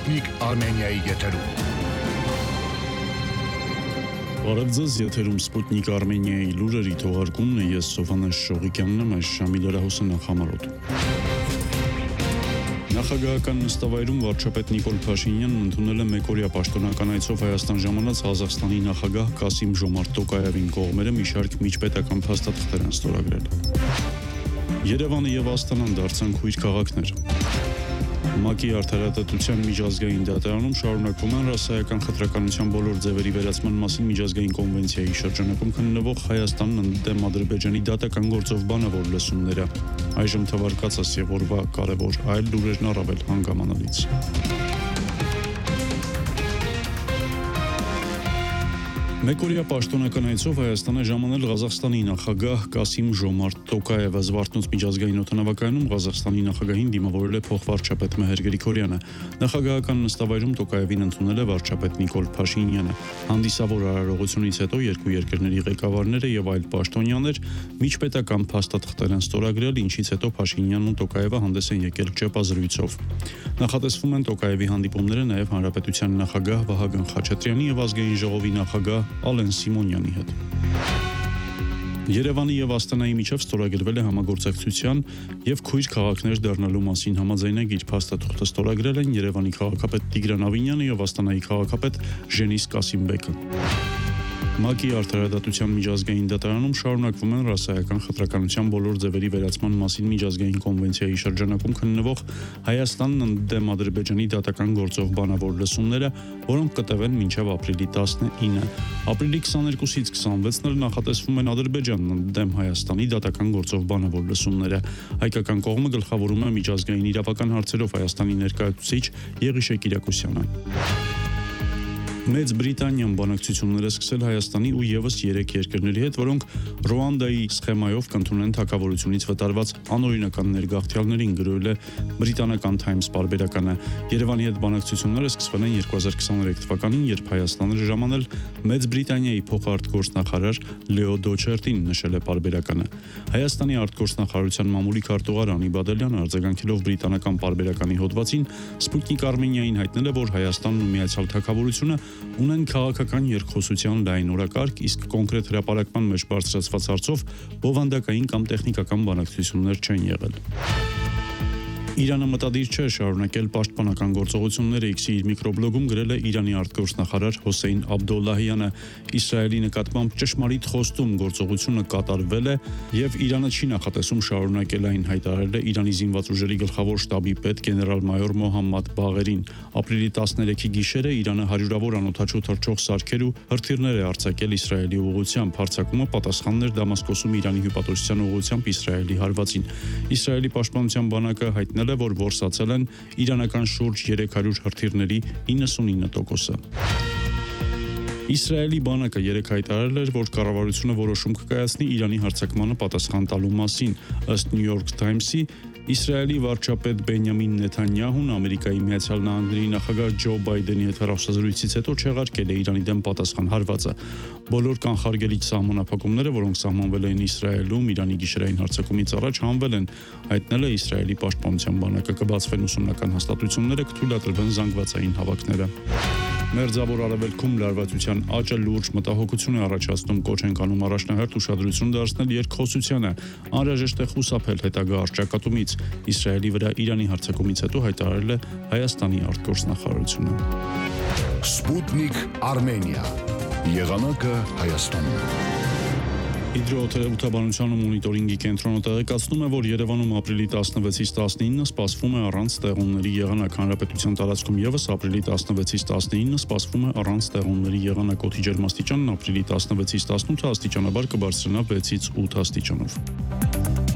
Sputnik Armeniայի եթերում։ Բարև ձեզ, եթերում Sputnik Armeniայի լուրերի թողարկումն է, ես Սովհաննես Շողիկյանն եմ, այս ժամի լրահոսը նախամարոտ։ Նախագահական նստավայրում վարչապետ Նիկոլ Փաշինյանն ընդունել է մեկօրյա պաշտոնական այցով Հայաստան ժամանած Ղազախստանի նախագահ Կասիմ Ժոմարտ Տոկաևին կողմերը մի շարք միջպետական փաստաթղթեր են ստորագրել։ Երևանը եւ Աստանան դարձան քույր քաղաքներ։ ՄԱԿ-ի արդարադատության միջազգային դատարանում շարունակվում են ռասայական խտրականության բոլոր ձևերի վերացման մասին միջազգային կոնվենցիայի շրջանակում քննվող Հայաստանն ընդդեմ Ադրբեջանի դատական գործով բանավոր լսումները։ Այժմ թվարկածս եւ օրվա կարևոր այլ լուրերն առավել հանգամանալից։ Մեկօրյա պաշտոնական այցով Հայաստան է ժամանել Ղազախստանի նախագահ Կասիմ Ժոմարտ Տոկաևը։ Զվարթնոց միջազգային օդանավակայանում Ղազախստանի նախագահին դիմավորել է փոխվարչապետ Մեհեր Գրիգորյանը։ Նախագահական նստավայրում Տոկաևին ընդունել է վարչապետ Նիկոլ Փաշինյանը։ Հանդիսավոր արարողությունից հետո երկու երկրների ղեկավարները եւ այլ պաշտոնյաներ միջպետական փաստաթղթեր են ստորագրել, ինչից հետո Փաշինյանն ու Տոկաևը հանդես են եկել ճեպազրույցով։ Նախատեսվում են Տոկաևի հանդիպումները նաեւ Հանրապետության նախագահ Վահագն Խաչատրյանի եւ Ազգային ժողովի նախագահ Ալեն Սիմոնյանի հետ։ Երևանի եւ Աստանայի միջև ստորագրվել է համագործակցության եւ քույր քաղաքներ դառնալու մասին համաձայնագիր։ Փաստաթուղթը ստորագրել են Երևանի քաղաքապետ Տիգրան Ավինյանը եւ Աստանայի քաղաքապետ Ժենիս Կասիմբեկը։ ՄԱԿ-ի արդարադատության միջազգային դատարանում շարունակվում են ռասայական խտրականության բոլոր ձևերի վերացման մասին միջազգային կոնվենցիայի շրջանակում քննվող Հայաստանն ընդդեմ Ադրբեջանի դատական գործով բանավոր լսումները, որոնք կտևեն մինչև ապրիլի 19-ը։ Ապրիլի 22-ից 26-ն էլ նախատեսվում են Ադրբեջանն ընդդեմ Հայաստանի դատական գործով բանավոր լսումները։ Հայկական կողմը գլխավորում է միջազգային իրավական հարցերով Հայաստանի ներկայացուցիչ Եղիշե Կիրակոսյանը։ Մեծ Բրիտանիան բանակցություններ է սկսել Հայաստանի ու եւս 3 երկրների հետ, որոնք Ռուանդայի սխեմայով կընդունեն թագավորությունից վտարված անօրինական ներգաղթյալներին, գրել է բրիտանական Times պարբերականը։ Երևանի հետ բանակցությունները սկսվել են 2023 թվականին, երբ Հայաստանը ժամանել Մեծ Բրիտանիայի փոխարտգործնախարար Լեո Դոչերտին, նշել է պարբերականը։ Հայաստանի արտգործնախարարության մամուլի քարտուղար Անի Բադալյանը արձագանքելով բրիտանական պարբերականի հոդվածին Sputnik Armeniaին հայտնել է, որ Հայաստանն ու Միացյալ Թագավորությունը ունեն քաղաքական երկխոսության լայն օրակարգ, իսկ կոնկրետ հրապարակման մեջ բարձրացված հարցով բովանդակային կամ տեխնիկական բանակցություններ չեն եղել։ Իրանը մտադիր չէ շարունակել պաշտպանական գործողությունները, X-ի իր միկրոբլոգում գրել է Իրանի արտգործնախարար Հոսեյն Աբդոլլահյանը։ Իսրայելի նկատմամբ ճշմարիտ խոստում գործողությունը կատարվել է եւ Իրանը չի նախատեսում շարունակել այն, հայտարարել է Իրանի զինված ուժերի գլխավոր շտաբի պետ գեներալ-մայոր Մոհամմադ Բաղերին։ Ապրիլի 13-ի գիշերը Իրանը հարյուրավոր անօդաչու թռչող սարքեր ու հրթիռներ է արձակել Իսրայելի ուղղությամբ։ Հարձակումը պատասխանն էր Դամասկոսում Իրանի հյուպատոսության ուղղությամբ Իսրայելի հարվածին։ Իսրայելի պաշտպանության բանակը հայտնել է, որ որսացել են իրանական շուրջ 300 հրթիռների 99%-ը։ Իսրայելի բանակը երեկ հայտարարել էր, որ կառավարությունը որոշում կկայացնի Իրանի հարձակմանը պատասխան տալու մասին։ Ըստ New York Times-ի, Իսրայելի վարչապետ Բենյամին Նեթանյահուն Ամերիկայի Միացյալ Նահանգների նախագահ Ջո Բայդենի հետ հեռախոսազրույցից հետո չեղարկել է Իրանի դեմ պատասխան հարվածը։ Բոլոր կանխարգելիչ սահմանափակումները, որոնք սահմանվել էին Իսրայելում Իրանի գիշերային հարձակումից առաջ, հանվել են, հայտնել է Իսրայելի պաշտպանության բանակը։ Կբացվեն ուսումնական հաստատությունները, կթույլատրվեն զանգվածային հավաքները։ Մերձավոր արևելքում լարվածության աճը լուրջ մտահոգություն է առաջացնում, կոչ են անում առաջնահերթ ուշադրություն դարձնել երկխոսությանը, անհրաժեշտ է խուսափել հետագա առճակատումից։ Իսրայելի վրա Իրանի հարձակումից հետո հայտարարել է Հայաստանի արտգործնախարարությունը։ Sputnik Armenia։ Եղանակը Հայաստանում։ Հիդրոթերապևտաբանության ու մոնիտորինգի կենտրոնը տեղեկացնում է, որ Երևանում ապրիլի 16-ից 19-ը սպասվում է առանց ստեղունների եղանակ։ Հանրապետության տարածքում եւս ապրիլի 16-ից 19-ը սպասվում է առանց ստեղունների եղանակ։ Օդի ջերմաստիճանն ապրիլի 16-ից 18 աստիճանաբար կբարձրանա 6-ից 8 աստիճանով։